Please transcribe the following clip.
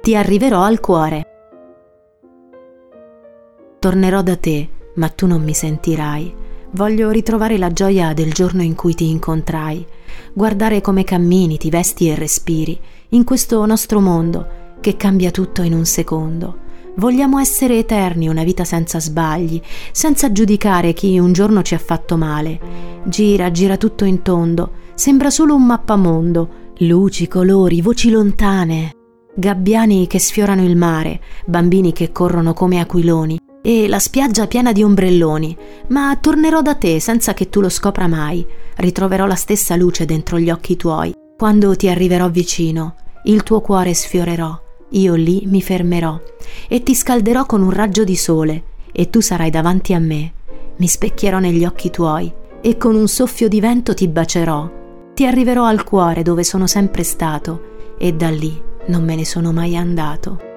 ti arriverò al cuore. Tornerò da te, ma tu non mi sentirai. Voglio ritrovare la gioia del giorno in cui ti incontrai, guardare come cammini, ti vesti e respiri, in questo nostro mondo che cambia tutto in un secondo. Vogliamo essere eterni, una vita senza sbagli, senza giudicare chi un giorno ci ha fatto male. Gira, gira tutto in tondo, sembra solo un mappamondo, luci, colori, voci lontane, gabbiani che sfiorano il mare, bambini che corrono come aquiloni, e la spiaggia piena di ombrelloni. Ma tornerò da te senza che tu lo scopra mai. Ritroverò la stessa luce dentro gli occhi tuoi. Quando ti arriverò vicino, il tuo cuore sfiorerò. Io lì mi fermerò e ti scalderò con un raggio di sole, e tu sarai davanti a me. Mi specchierò negli occhi tuoi e con un soffio di vento ti bacerò. Ti arriverò al cuore dove sono sempre stato, e da lì non me ne sono mai andato.